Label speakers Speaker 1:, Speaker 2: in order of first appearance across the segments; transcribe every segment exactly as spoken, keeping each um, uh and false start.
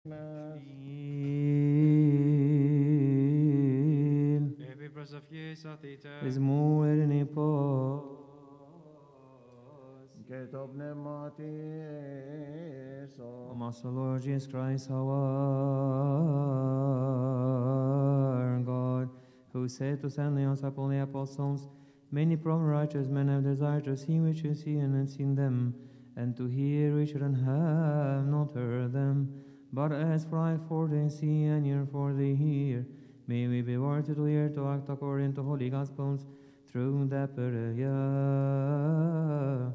Speaker 1: Izmuerini pos
Speaker 2: Ketop pneumatis
Speaker 1: O Master Lord Jesus Christ, our God, who said to send the disciples the apostles, many from righteous men have desired to see which you see and have seen them, and to hear which and have not heard them. But as for I, for they see, and ear for they hear, may we be worthy to hear to act according to holy gospels through the prayers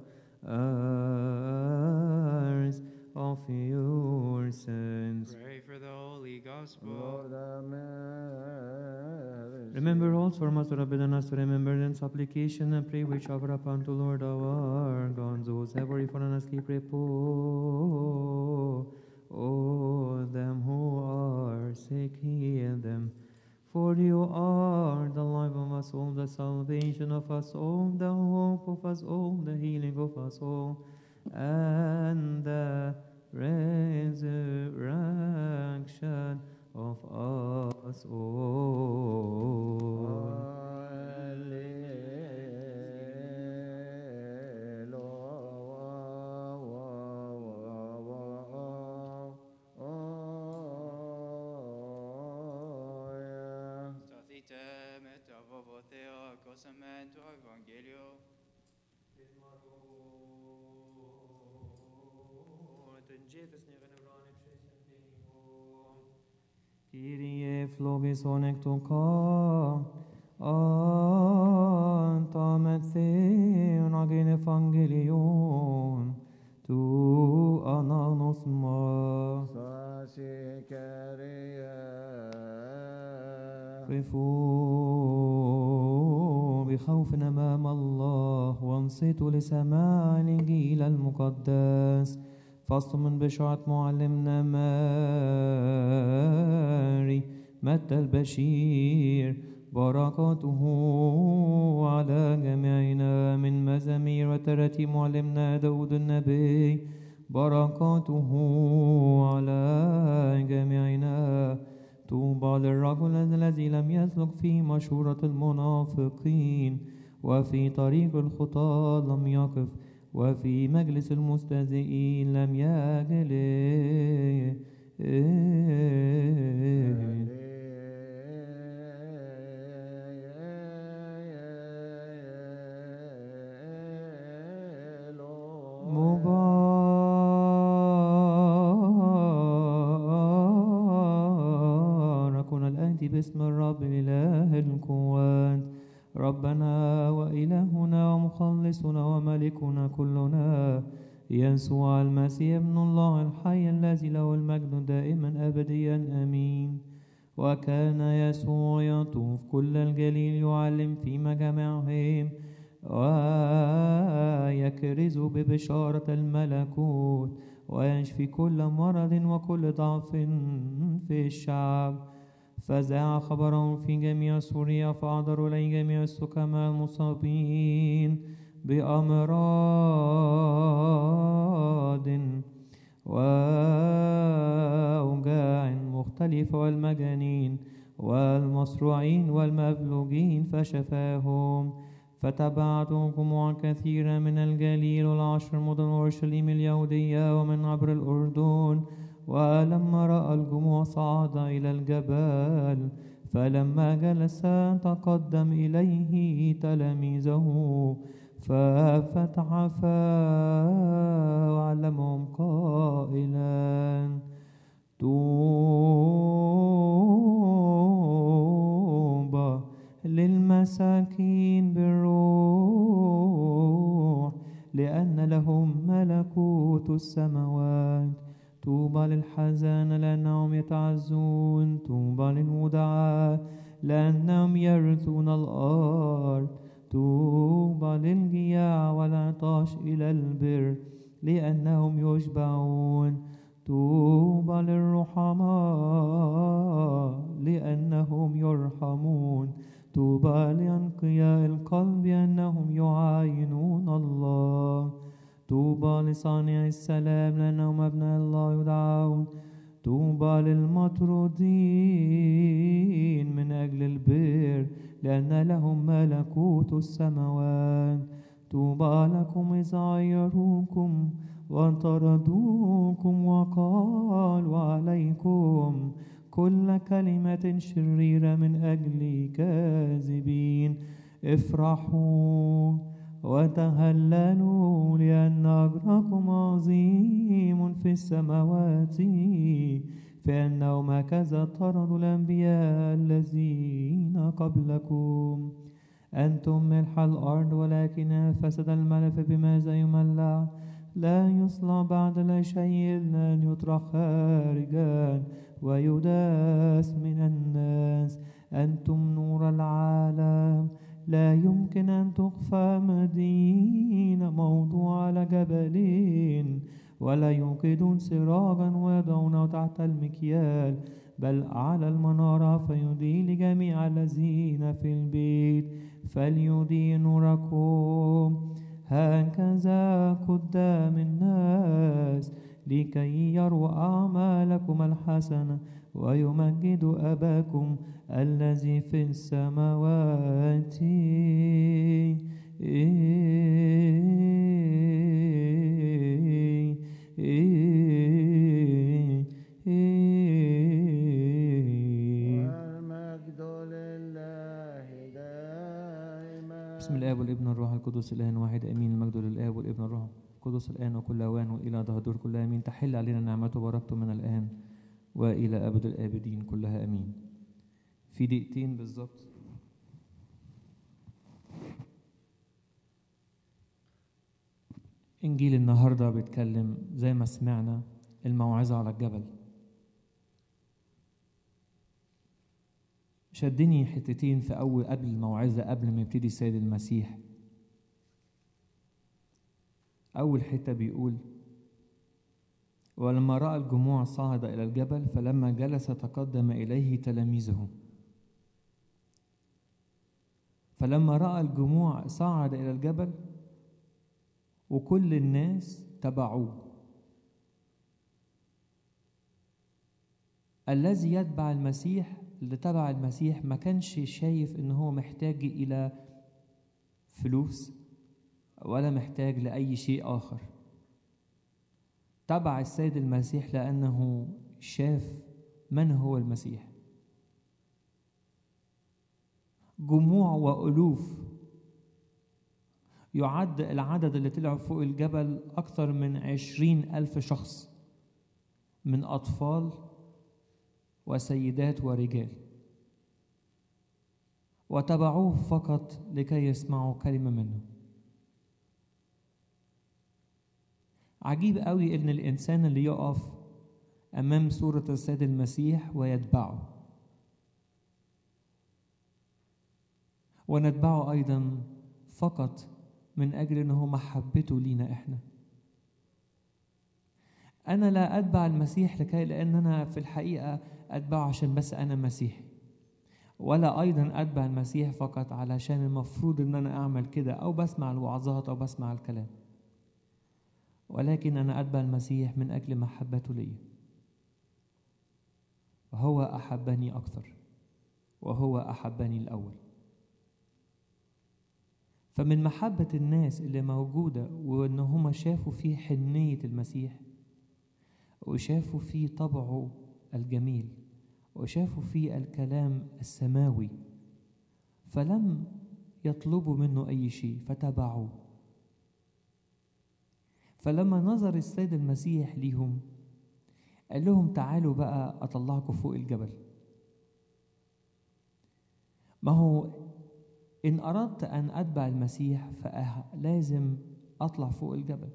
Speaker 1: of your sins.
Speaker 3: Pray for the Holy Gospel.
Speaker 2: Lord, have mercy.
Speaker 1: Remember also, Master, to have bidden us to remember in supplication and pray which offer up unto Lord our God, those have already fallen asleep, repose. O them who are sick, heal them. For you are the life of us all, the salvation of us all, the hope of us all, the healing of us all, and the resurrection of us all.
Speaker 3: Stathite metavovothea cosamento evangelio.
Speaker 1: Kyrie flogison ectoca, anta metheon agin evangelion, tu ananos ma. قفوا بخوف أمام الله وانصتوا لسماع الإنجيل المقدس. فصل من بشارة معلمنا ماري متى البشير، بركاته على جميعنا. من مزامير وتراتيب معلمنا داود النبي، بركاته على جميعنا. طوبى للرجل الذي لم يسلك في مشورة المنافقين، وفي طريق الخطاة لم يقف، وفي مجلس المستهزئين لم يجلس. باسم الرب إله القوات، ربنا وإلهنا ومخلصنا وملكنا كلنا يسوع المسيح ابن الله الحي الذي له المجد دائما أبديا آمين. وكان يسوع يطوف كل الجليل يعلم في مجامعهم ويكرز ببشارة الملكوت، ويشفي كل مرض وكل ضعف في الشعب. فذاع خبرهم في جميع سوريا، فأحضروا إليه جميع السكماء المصابين بأمراض وأوجاع مختلفة، والمجانين والمصروعين والمفلوجين فشفاهم. فتبعتهم جموع كثيرة من الجليل والعشر مدن أورشليم اليهودية ومن عبر الأردن. ولما رأى الجموع صعد إلى الجبل، فلما جلس تقدم إليه تلاميذه ففتح فاه وعلمهم قائلا: طوبى للمساكين بالروح، لأن لهم ملكوت السماوات. طوبى للحزان لأنهم يتعزون. طوبى للودعاء لأنهم يرثون الأرض. طوبى للجياع والعطاش إلى البر لأنهم يشبعون. طوبى للرحماء لأنهم يرحمون. طوبى لأنقياء القلب لأنهم يعاينون الله. طوبى لصانع السلام لأنهم أبناء الله يدعون. طوبى طوبى للمطرودين من أجل البر لأن لهم ملكوت السماوات. طوبى لكم إذ عيروكم وطردوكم وقالوا عليكم كل كلمة شريرة من أجل كاذبين. افرحوا وتهللوا لأن أجركم عظيم في السماوات، فإنهم هكذا طردوا الأنبياء الذين قبلكم. أنتم ملح الأرض، ولكن فسد الملح بماذا يملح؟ لا يصلح بعد لا شيء إلا أن يطرح خارجا ويداس من الناس. أنتم نور العالم، لا يمكن أن تخفى مدينة موضوع على جبلين، ولا يوقدون سراجا ويضعونه تحت المكيال، بل على المنارة فيضيء لجميع الذين في البيت. فليضيء نوركم هكذا قدام الناس لكي يروا أعمالكم الحسنة ويمجدوا أباكم الذي في السماوات. بسم الآب والابن والروح القدس الآن واحد آمين. المجد للآب والابن والروح القدس الآن وكل أوان وإلى دهر كل آمين. تحل علينا نعمته وبركته من الآن وإلى أبد الآبدين كلها آمين. في دقيقتين بالظبط إنجيل النهاردة بيتكلم زي ما سمعنا الموعظة على الجبل. شدني حتتين في أول قبل الموعظة قبل ما يبتدي السيد المسيح. أول حتة بيقول: ولما رأى الجموع صعد إلى الجبل، فلما جلس تقدم إليه تلاميذه. فلما رأى الجموع صعد إلى الجبل وكل الناس تبعوه. الذي يتبع المسيح، اللي تبع المسيح، ما كانش شايف إن هو محتاج إلى فلوس ولا محتاج لأي شيء آخر. تبع السيد المسيح لأنه شاف من هو المسيح. جموع وألوف، يعد العدد اللي طلعوا فوق الجبل أكثر من عشرين ألف شخص، من أطفال وسيدات ورجال، وتبعوه فقط لكي يسمعوا كلمة منه. عجيب قوي إن الإنسان اللي يقف أمام صورة السيد المسيح ويتبعه، ونتبعه أيضا فقط من أجل أنه محبته لينا إحنا. أنا لا أتبع المسيح لكي لأن أنا في الحقيقة أتبعه عشان بس أنا مسيحي، ولا أيضا أتبع المسيح فقط علشان المفروض أن أنا أعمل كده أو بسمع الوعظات أو بسمع الكلام، ولكن أنا أتبع المسيح من أجل محبته لي، وهو أحبني أكثر، وهو أحبني الأول. فمن محبة الناس اللي موجودة وإن هم شافوا فيه حنية المسيح، وشافوا فيه طبعه الجميل، وشافوا فيه الكلام السماوي، فلم يطلبوا منه أي شيء فتبعوه. فلما نظر السيد المسيح ليهم قال لهم: تعالوا بقى أطلعكم فوق الجبل. ما هو إن أردت أن أتبع المسيح فلازم أطلع فوق الجبل،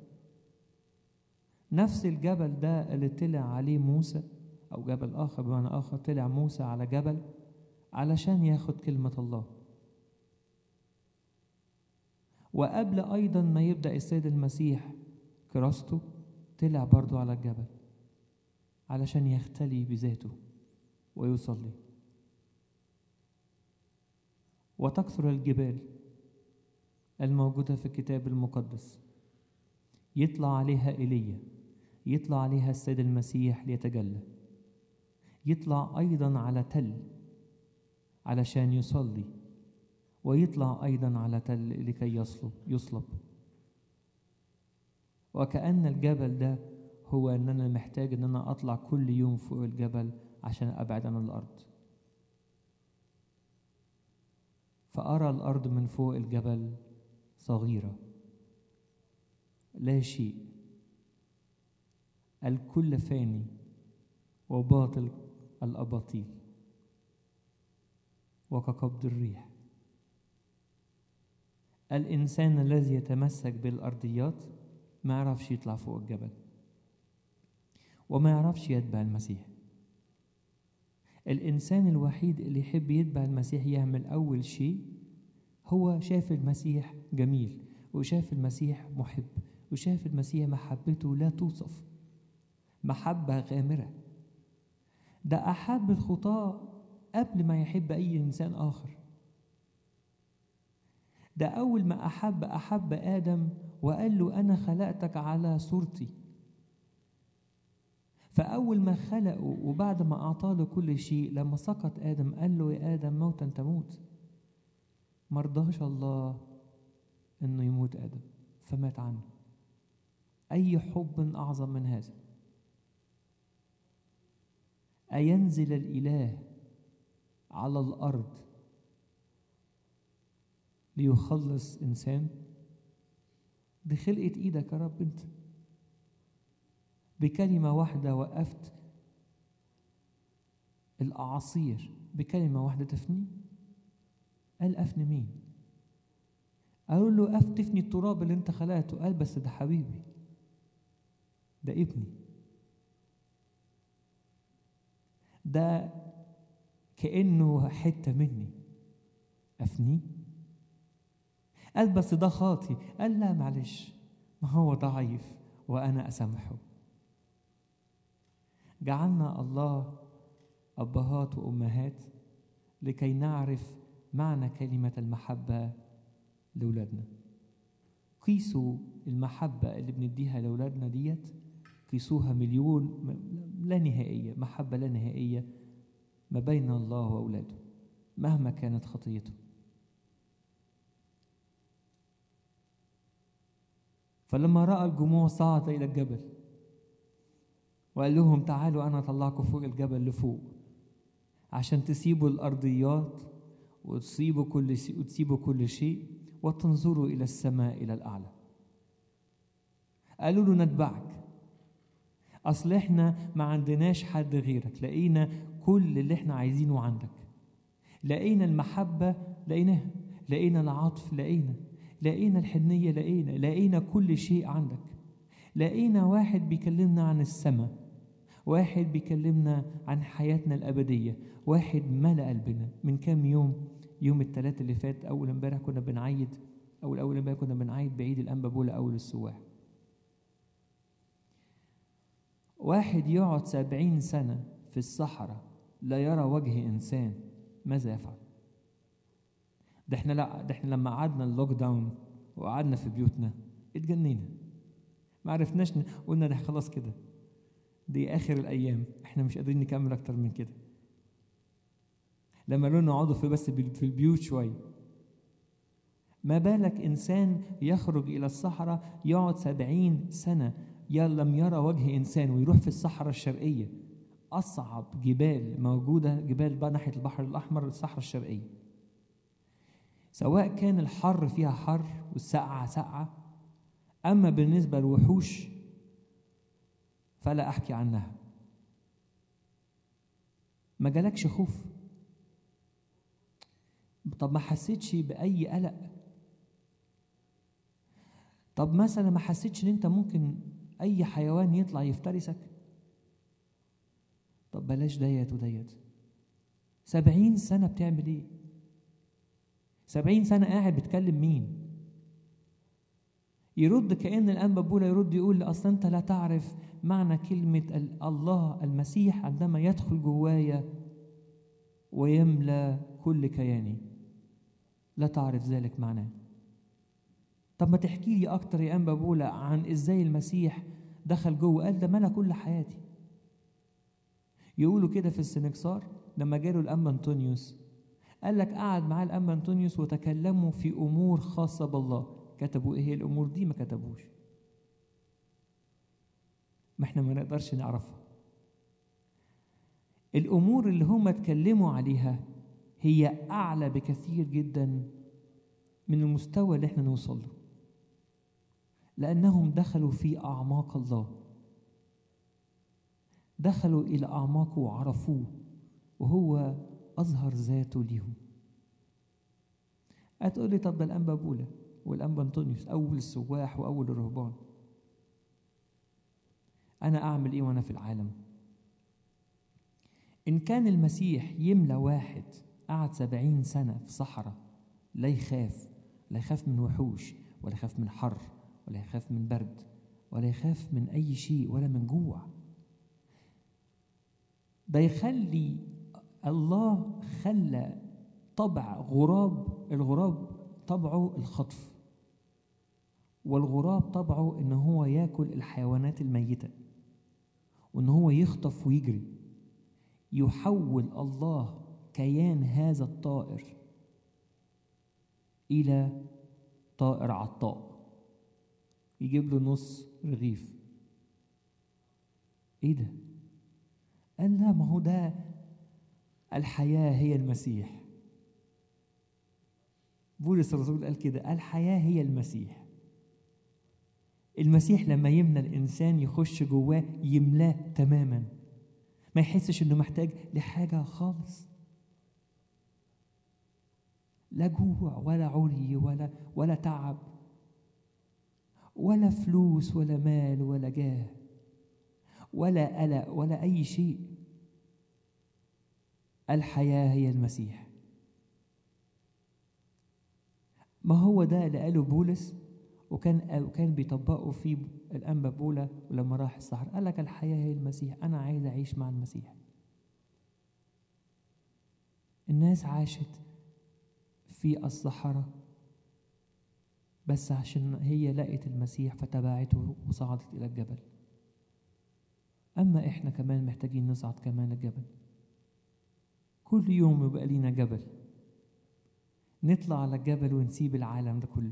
Speaker 1: نفس الجبل ده اللي طلع عليه موسى، أو جبل آخر بمعنى آخر، طلع موسى على جبل علشان ياخد كلمة الله. وقبل أيضا ما يبدأ السيد المسيح كراسته طلع برضو على الجبل علشان يختلي بذاته ويصلي. وتكثر الجبال الموجودة في الكتاب المقدس يطلع عليها إيليا، يطلع عليها السيد المسيح ليتجلى.
Speaker 4: يطلع أيضا على تل علشان يصلي، ويطلع أيضا على تل لكي يصلب يصلب وكأن الجبل ده هو أن أنا محتاج أن أنا أطلع كل يوم فوق الجبل عشان أبعد عن الأرض، فأرى الأرض من فوق الجبل صغيرة لا شيء، الكل فاني وباطل الأباطيل وكقبض الريح. الإنسان الذي يتمسك بالأرضيات ما يعرفش يطلع فوق الجبل وما يعرفش يتبع المسيح. الإنسان الوحيد اللي يحب يتبع المسيح يعمل أول شيء هو شاف المسيح جميل، وشاف المسيح محب، وشاف المسيح محبته لا توصف، محبة غامرة. ده أحب الخطاة قبل ما يحب أي إنسان آخر. ده أول ما أحب أحب آدم وقال له أنا خلقتك على صورتي. فأول ما خلقه وبعد ما أعطاه كل شيء، لما سقط آدم قال له يا آدم موتا تموت. مرضاش الله إنه يموت آدم فمات عنه. أي حب أعظم من هذا؟ أينزل الإله على الأرض ليخلص إنسان؟ دي خلقة إيدك يا رب أنت. بكلمة واحدة وقفت الأعاصير، بكلمة واحدة تفني. قال أفني مين؟ قالوا له أف تفني التراب اللي أنت خلقته. قال بس ده حبيبي، ده ابني، ده كأنه حتة مني، أفنيه؟ قال بس ده خاطي. قال لا معلش، ما هو ضعيف وأنا أسامحه. جعلنا الله أبهات وأمهات لكي نعرف معنى كلمة المحبة لأولادنا. قيسوا المحبة اللي بنديها لأولادنا ديت، قيسوها مليون لا نهائية، محبة لا نهائية ما بين الله وأولاده مهما كانت خطيته. فلما رأى الجموع صعد إلى الجبل وقال لهم تعالوا أنا أطلعكم فوق الجبل لفوق عشان تسيبوا الأرضيات وتسيبوا كل شيء وتسيبوا كل شيء وتنظروا إلى السماء إلى الأعلى. قالوا له نتبعك، أصل إحنا ما عندناش حد غيرك، لقينا كل اللي إحنا عايزينه عندك، لقينا المحبة لقيناها، لقينا العطف لقينا، لقينا الحنية لقينا، لقينا كل شيء عندك. لقينا واحد بيكلمنا عن السماء، واحد بيكلمنا عن حياتنا الأبدية، واحد ملأ قلبنا. من كام يوم، يوم الثلاث اللي فات، أول امبارح كنا بنعيد أول أول امبارح كنا بنعيد بعيد الأنبا بولا أول السواح. واحد يقعد سبعين سنة في الصحراء لا يرى وجه إنسان، ماذا يفعل؟ ده احنا لا ده احنا لما قعدنا اللوك داون وقعدنا في بيوتنا اتجنينا، ما عرفناش، قلنا ده خلاص كده، دي آخر الأيام، احنا مش قادرين نكمل أكتر من كده. لما قالوا نقعدوا في بس في البيوت شوية، ما بالك إنسان يخرج إلى الصحراء يقعد سبعين سنة لم يرى وجه إنسان، ويروح في الصحراء الشرقية، أصعب جبال موجودة، جبال بقى ناحية البحر الأحمر، الصحراء الشرقية، سواء كان الحر فيها حر والسقعة سقعة. أما بالنسبة للوحوش فلا أحكي عنها. ما جالكش خوف؟ طب ما حسيتش بأي قلق؟ طب مثلا ما حسيتش ان انت ممكن اي حيوان يطلع يفترسك؟ طب بلاش ديت وديت. سبعين سنة بتعمل ايه؟ سبعين سنة قاعد بتكلم مين؟ يرد كأن الأنبا بولا يرد يقول أصلا أنت لا تعرف معنى كلمة الله المسيح عندما يدخل جوايا ويملى كل كياني، لا تعرف ذلك معناه. طب ما تحكي لي أكتر يا أنبا بولا عن إزاي المسيح دخل جوه؟ قال ده ملى كل حياتي. يقولوا كده في السنكسار لما جاله الأنبا أنطونيوس، قال لك قعد معاه الأنبا أنطونيوس وتكلموا في أمور خاصة بالله. كتبوا إيه هي الأمور دي؟ ما كتبوش، ما احنا ما نقدرش نعرفها. الأمور اللي هم اتكلموا عليها هي أعلى بكثير جدا من المستوى اللي احنا نوصل له، لأنهم دخلوا في أعماق الله، دخلوا إلى أعماقه وعرفوه، وهو أظهر ذاته ليهم. هتقول لي طب ده الأنبا بولا والأنبا أنطونيوس أول السواح وأول الرهبان، أنا أعمل إيه وأنا في العالم؟ إن كان المسيح يملى واحد قعد سبعين سنة في صحراء لا يخاف، لا يخاف من وحوش، ولا يخاف من حر، ولا يخاف من برد، ولا يخاف من أي شيء، ولا من جوع، ده يخلي الله خلى طبع غراب، الغراب طبعه الخطف، والغراب طبعه إن هو يأكل الحيوانات الميتة، وإن هو يخطف ويجري. يحول الله كيان هذا الطائر إلى طائر عطاء، يجيب له نص رغيف. إيه ده؟ قال لا، ما هو ده الحياة هي المسيح. بولس الرسول قال كده، الحياة هي المسيح. المسيح لما يملى الإنسان يخش جواه يملاه تماما، ما يحسش إنه محتاج لحاجة خالص، لا جوع ولا عري ولا ولا تعب ولا فلوس ولا مال ولا جاه ولا قلق ولا أي شيء. الحياة هي المسيح. ما هو ده اللي قاله بولس، وكان وكان بيطبقه في الأنبا بولا. ولما راح الصحراء قال لك الحياة هي المسيح، أنا عايز أعيش مع المسيح. الناس عاشت في الصحراء بس عشان هي لقت المسيح فتبعته وصعدت إلى الجبل. أما إحنا كمان محتاجين نصعد كمان الجبل، كل يوم يبقى لينا جبل، نطلع على الجبل ونسيب العالم ده كله.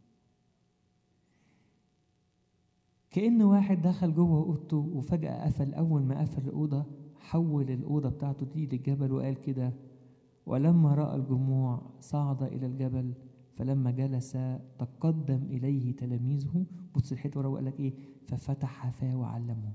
Speaker 4: كأن واحد دخل جوه أوضته وفجأة قفل، أول ما قفل الأوضة حول الأوضة بتاعته دي للجبل، وقال كده: ولما رأى الجموع صعد إلى الجبل، فلما جلس تقدم إليه تلاميذه. بص الحته ورا وقال لك إيه؟ ففتح فاه وعلمهم.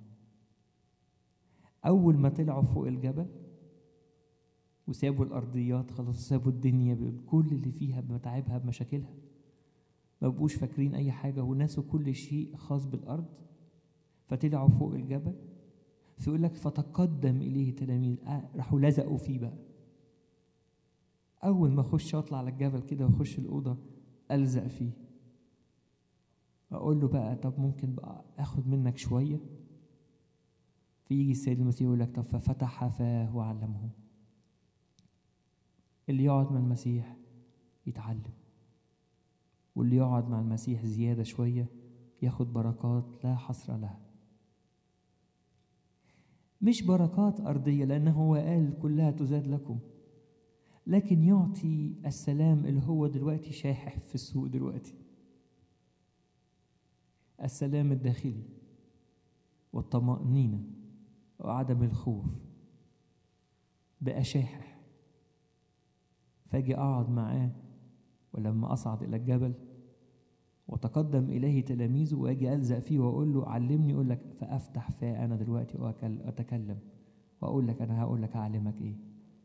Speaker 4: أول ما طلعوا فوق الجبل وسابوا الأرضيات خلاص، سابوا الدنيا بكل اللي فيها بمتاعبها بمشاكلها، ما بقوش فاكرين أي حاجة وناسوا كل شيء خاص بالأرض، فطلعوا فوق الجبل. فيقول لك فتقدم إليه تلاميذ، آه راحوا لزقوا فيه بقى. أول ما أخش أطلع على الجبل كده وأخش الأوضة ألزق فيه، أقول له بقى طب ممكن بقى أخد منك شوية؟ فيجي السيد المسيح يقول لك طب ففتح فاه وعلمهم. اللي يقعد مع المسيح يتعلم، واللي يقعد مع المسيح زيادة شوية ياخد بركات لا حصر لها. مش بركات أرضية لأنه هو قال كلها تزاد لكم، لكن يعطي السلام اللي هو دلوقتي شاحح في السوق دلوقتي، السلام الداخلي والطمأنينة وعدم الخوف بقى شاحح. فاجي أقعد معاه، ولما أصعد إلى الجبل وتقدم إليه تلاميذه وأجي ألزق فيه وأقول له علمني، يقول لك فأفتح فاه أنا دلوقتي وأتكلم وأقول لك أنا هقول لك أعلمك إيه.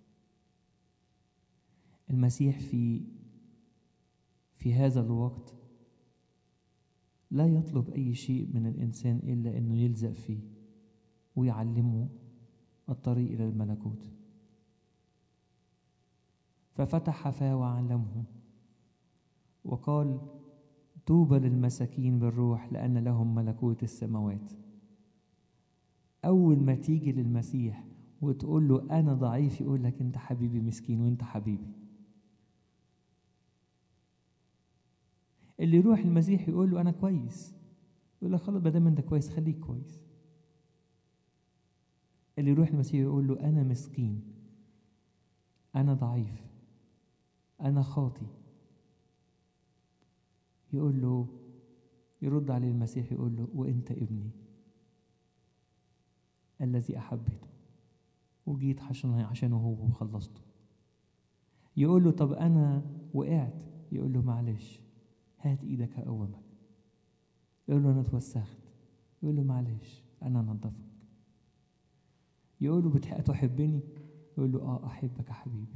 Speaker 4: المسيح في في هذا الوقت لا يطلب أي شيء من الإنسان إلا أنه يلزق فيه ويعلمه الطريق إلى الملكوت. ففتح فاه وعلمهم وقال: طوبى للمساكين بالروح لأن لهم ملكوت السماوات. أول ما تيجي للمسيح وتقول له أنا ضعيف، يقول لك أنت حبيبي مسكين وأنت حبيبي. اللي يروح المسيح يقول له أنا كويس، يقول لك خلاص بدل ما أنت كويس خليك كويس. اللي يروح المسيح يقول له أنا مسكين، أنا ضعيف، أنا خاطي، يقول له، يرد عليه المسيح يقول له وأنت ابني الذي أحبته وجيت عشان عشانه هو وخلصته. يقول له طب أنا وقعت، يقول له معلش هات إيدك هقومك. يقول له أنا اتوسخت، يقول له معلش أنا نظفك. يقول له بتحق تحبني؟ يقول له آه أحبك يا حبيبي.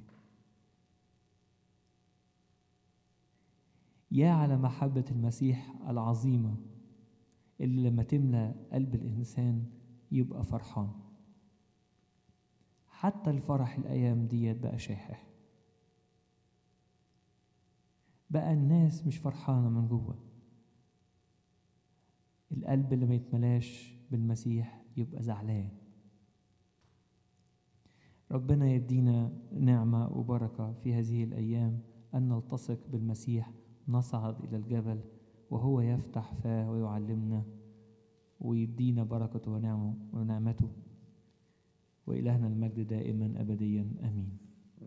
Speaker 4: يا على محبة المسيح العظيمة اللي لما تملى قلب الإنسان يبقى فرحان. حتى الفرح الأيام ديت بقى شاحح، بقى الناس مش فرحانة من جوه. القلب اللي ما يتملاش بالمسيح يبقى زعلان. ربنا يدينا نعمة وبركة في هذه الأيام أن نلتصق بالمسيح، نصعد إلى الجبل وهو يفتح فاه ويعلمنا ويدينا بركته ونعمه ونعمته. وإلهنا المجد دائما أبديا آمين.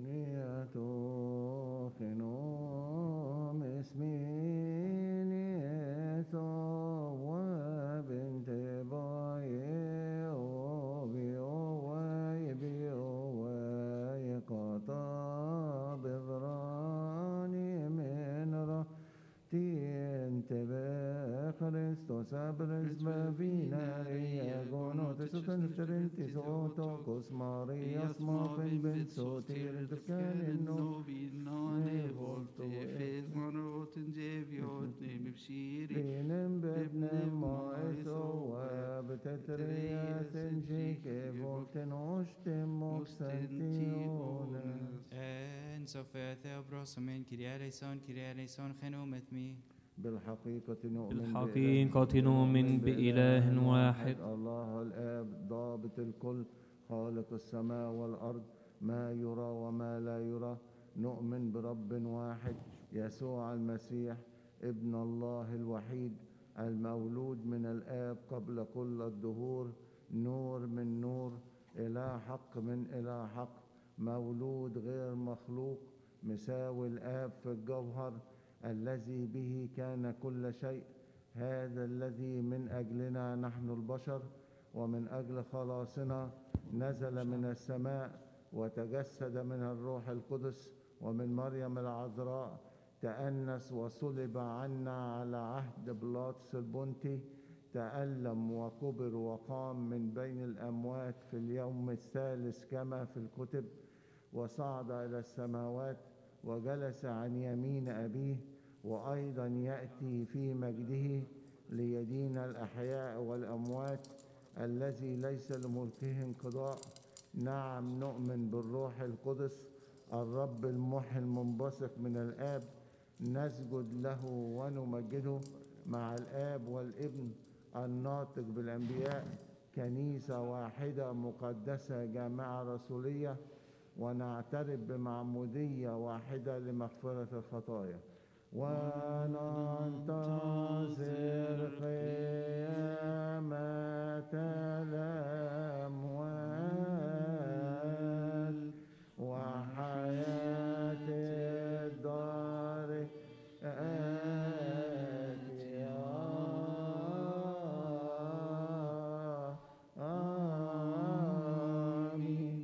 Speaker 2: Christos abres bavina ria gono tesukan serenti soto cosmarias mapin ben sotir dufkanin no
Speaker 3: Nane volte fez manoten jeviot ne bibshiri
Speaker 2: binem bebnem maeso wabtetria senjike volten ostem moxantiones
Speaker 3: En Sofia Theobrosomen Kyrie eleison Kyrie eleison genometmi
Speaker 2: بالحقيقة نؤمن
Speaker 4: بالحقيقة نؤمن بإله واحد
Speaker 2: الله الآب ضابط الكل خالق السماء والأرض ما يرى وما لا يرى. نؤمن برب واحد يسوع المسيح ابن الله الوحيد المولود من الآب قبل كل الدهور، نور من نور، إله حق من إله حق، مولود غير مخلوق، مساوي الآب في الجوهر، الذي به كان كل شيء. هذا الذي من أجلنا نحن البشر ومن أجل خلاصنا نزل من السماء وتجسد من الروح القدس ومن مريم العذراء، تأنس وصلب عنا على عهد بيلاطس البنطي، تألم وكبر وقام من بين الأموات في اليوم الثالث كما في الكتب، وصعد إلى السماوات وجلس عن يمين أبيه، وأيضا يأتي في مجده ليدين الأحياء والأموات، الذي ليس لملكه انقضاء. نعم نؤمن بالروح القدس الرب المحيي المنبثق من الآب، نسجد له ونمجده مع الآب والابن الناطق بالأنبياء، كنيسة واحدة مقدسة جامعة رسولية، ونعترف بمعمودية واحدة لمغفرة الخطايا، وننتظر قيامة الأموات وحياة الدار الآتية. آمين.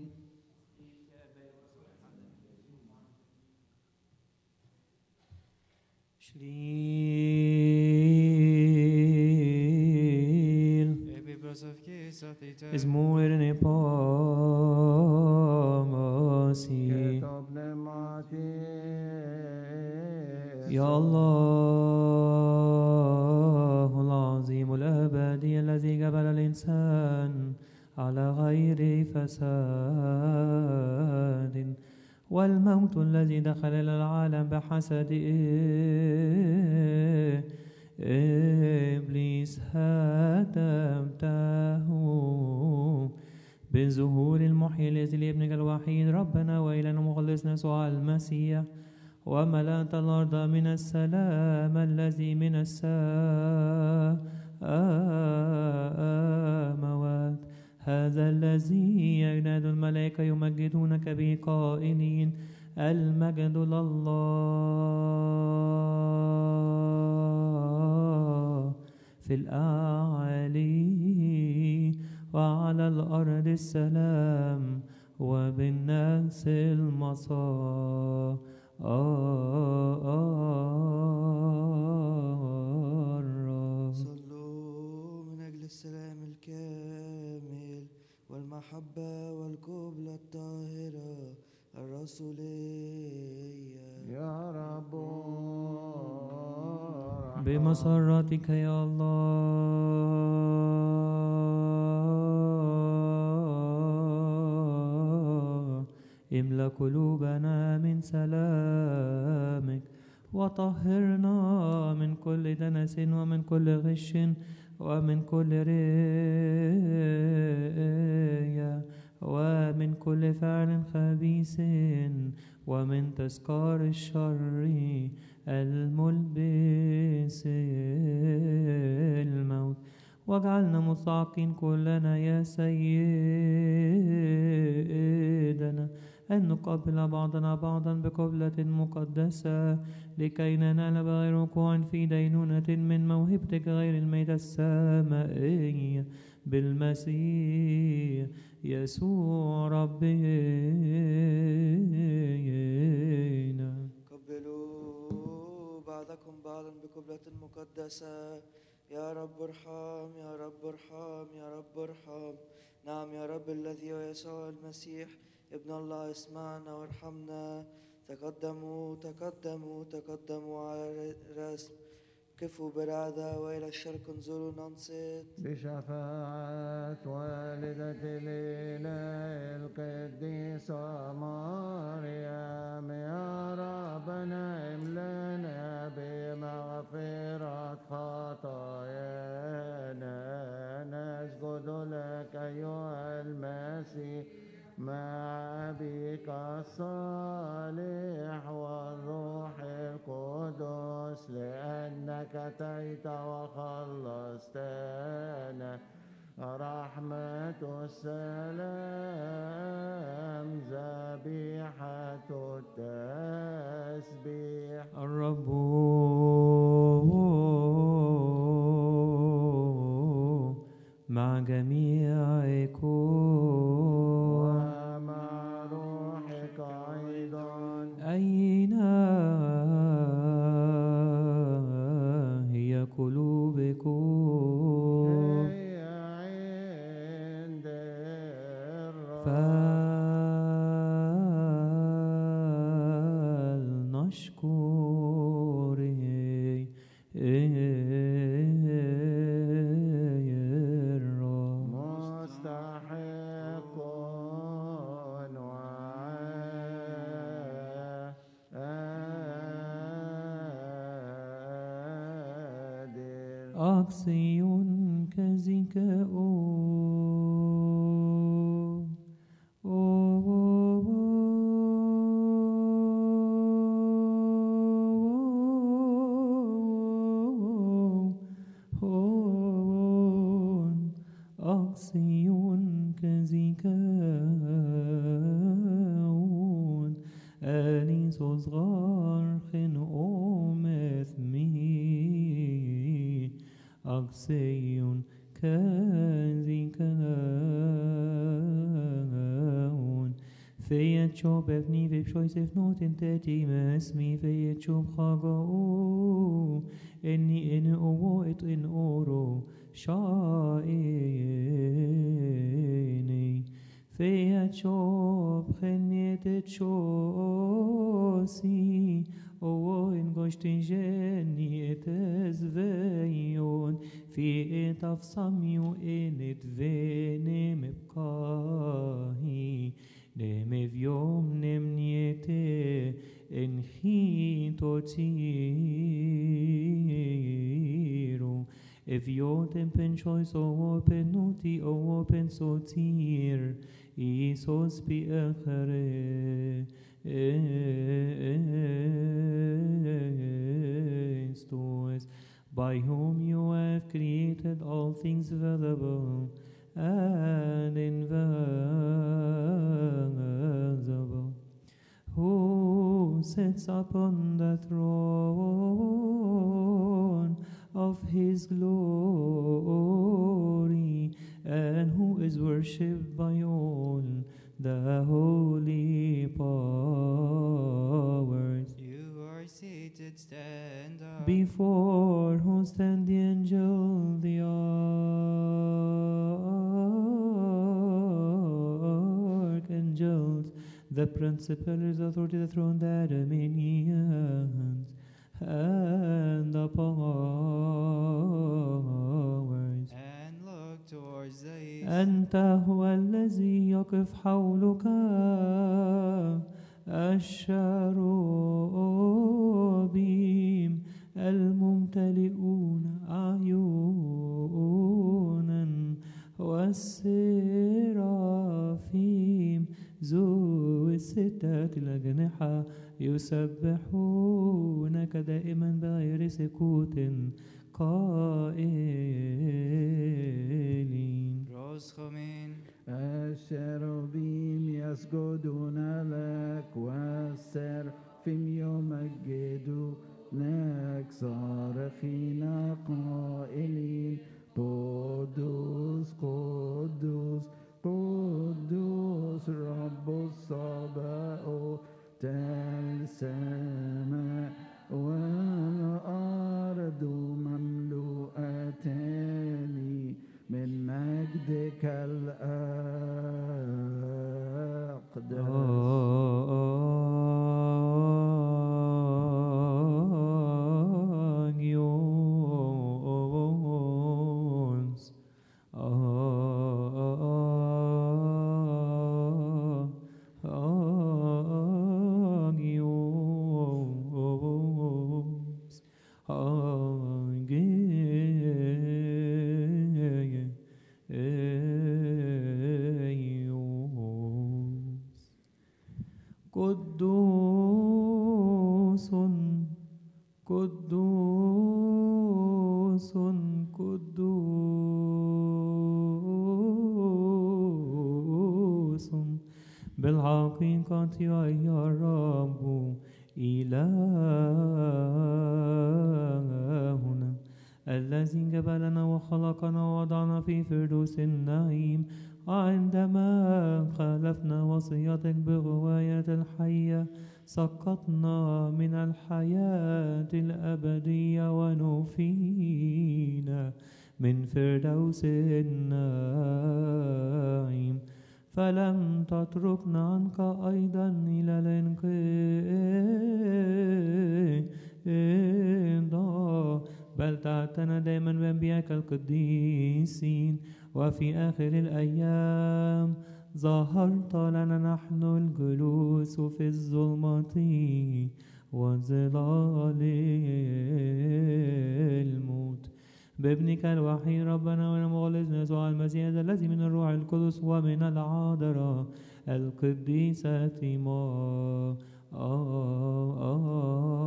Speaker 4: Shliil Izmuirne Pomosi يا الله العظيم الأبدي الذي جبل الإنسان على غير فساد، والموت الذي دخل إلى العالم بحسد إبليس هدمته بالظهور المحيي الذي لابنك الوحيد ربنا وإلهنا مخلصنا يسوع المسيح، وملأت الأرض من السلام الذي من السماوات. هذا الذي يجناد الملائكة يمجدونك به قائلين المجد لله في الأعالي وعلى الأرض السلام وبالناس المسار.
Speaker 5: صلوا من أجل السلام الكامل والمحبة والقبلة الطاهرة الرسولية.
Speaker 2: يا رب
Speaker 4: بمسرتك يا الله املأ قلوبنا من سلامك وطهرنا من كل دنس ومن كل غش ومن كل رياء ومن كل فعل خبيث ومن تذكار الشر الملبس الموت. واجعلنا مستحقين كلنا يا سيدنا أن نقبل بعضنا بعضا بقبلة مقدسة لكي ننال بغير وقوع في دينونة من موهبتك غير الميتة السمائية بالمسيح يسوع ربنا.
Speaker 5: قبلوا بعضكم بعضا بقبلة مقدسة. يا رب ارحم، يا رب ارحم، يا رب ارحم. نعم يا رب الذي هو يسوع المسيح ابن الله اسمعنا وارحمنا. تقدموا تقدموا تقدموا على الرسم، كفوا برعدة وإلى الشرق انظروا ننصت.
Speaker 2: بشفاعة والدة الإله القديسة مريم يا ربنا املنا بمغفرة خطايانا. نسجد لك أيها المسيح مع أبيك الصالح والروح القدس لأنك أتيت وخلصتنا. رحمة السلام ذبيحة التسبيح.
Speaker 4: الرب مع جميعكم
Speaker 2: ومع روحك أيضا.
Speaker 4: أين هي قلوبكم؟
Speaker 2: هي عند الرب. فلنشكره الرب. مستحق وعادل.
Speaker 4: أقصي كذكاؤون أقصي كذكاؤون أنيس صغار خنقوم اثمي أقصي كذكاؤون فيت شوب افني في بشويس افنوت انتاتي مسمي فيت شوب خاقو اني ان اوو ات ان اورو شائني فيت شوب خنيت تشوسي اوو ان قشتن جني اتزفيون في اتفصميو ان اتفيني مبقاهي نم في يوم نمنيته ان خيتو تيرو if yotem penchois o penuti o pensotir isos bi achere estos by whom you have created all things visible
Speaker 1: and invisible, who sits upon the throne of his glory, and who is worshipped by all the holy powers.
Speaker 3: You are seated, stand up.
Speaker 1: Before whom stand the angel, the archangels, the principalities, authority, the throne, the dominions, and the powers.
Speaker 3: And look towards the east.
Speaker 1: أنت هو الذي يقف حولك الشروبيم الممتلئون أعينا والسرافيم ذو الستة الأجنحة يسبحونك دائما بغير سكوت قائلين.
Speaker 3: راسخمين.
Speaker 2: الشروبيم يسجدون لك والسرافيم يمجدونك صارخين قائلين قدوس قدوس قدوس رب الصباؤوت السماء والأرض مملوءتان من مجدك الأقدس. قدوس قدوس قدوس بالحقيقة يا الرب إلهنا الذي جبلنا وخلقنا ووضعنا في فردوس النعيم عندما خالفنا وصيتك بغواية الحية سقطنا من الحياة الأبدية ونفينا من فردوس النعيم فلم تتركنا عنك أيضا إلى الانقضاء بل تعتنى دائما بأنبيائك القديسين وفي آخر الأيام ظهرت لنا نحن الجلوس في الظلمة وظلال الموت بابنك الوحيد ربنا ونمغلزنا يسوع المسيح الذي من الروح القدس ومن العذراء القديسة ما آه آه